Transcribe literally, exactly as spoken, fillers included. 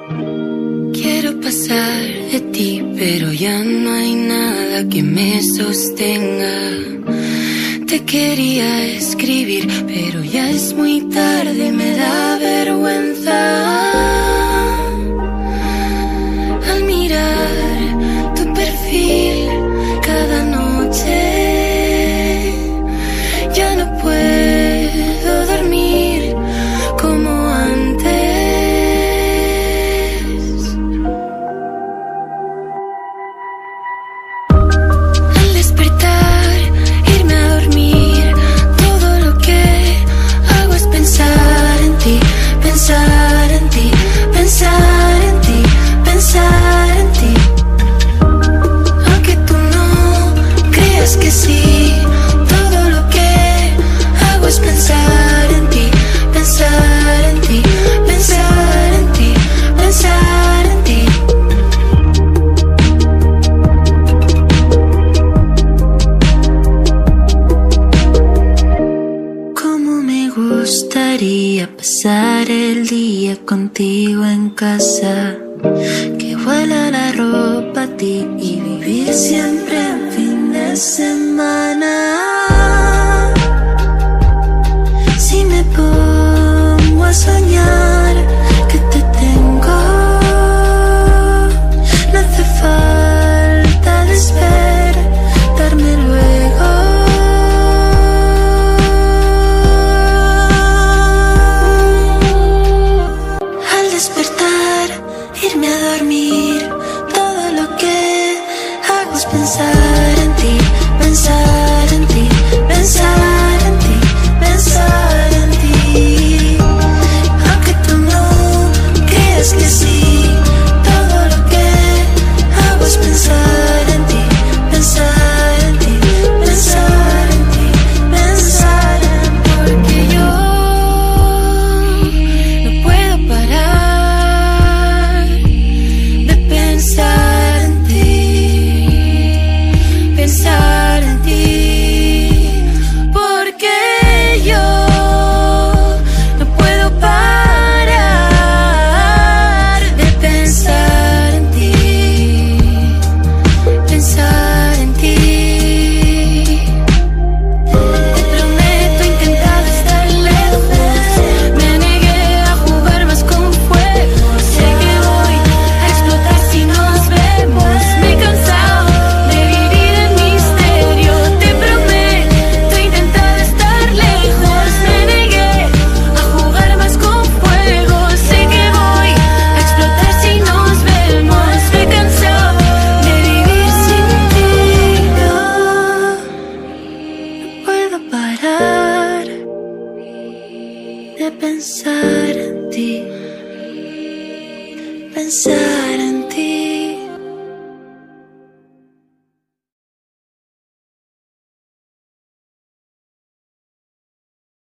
Quiero pasar de ti, pero ya no hay nada que me sostenga. Te quería escribir, pero ya es muy tarde, me da vergüenza. Al mirar tu perfil cada noche, ya no puedo dormir como antes. Al despertar, irme a dormir, todo lo que hago es pensar en ti, pensar en ti, pensar en ti, pensar en ti. Aunque tú no creas que sí, todo lo que hago es pensar en ti, pensar en ti, pensar en ti, pensar en ti. Cómo me gustaría pasar el día contigo en casa, que huela la ropa a ti y vivir siempre en fin de semana. Si me pongo a soñar que te tengo, no hace falta despertarme luego. Al despertar, irme a dormir, todo lo que hago es pensar en ti, pensar en ti, pensar en ti, pensar en ti. Aunque tú no creas que sí, todo lo que hago es pensar en ti, pensar en ti, pensar en ti, pensar en ti. Porque yo no puedo parar de pensar en ti, pensar en ti. Porque yo no puedo parar de pensar en ti, pensar en ti. Te prometo intentar estar lejos, me negué a jugar más con fuego. Sé que voy a explotar si nos vemos, me he cansado de vivir en misterio. Te prometo intentar estar lejos, me negué a jugar más con fuego. Sé que voy a explotar si nos vemos, me he cansado de vivir sin ti. Yo no puedo parar de pensar en ti, pensar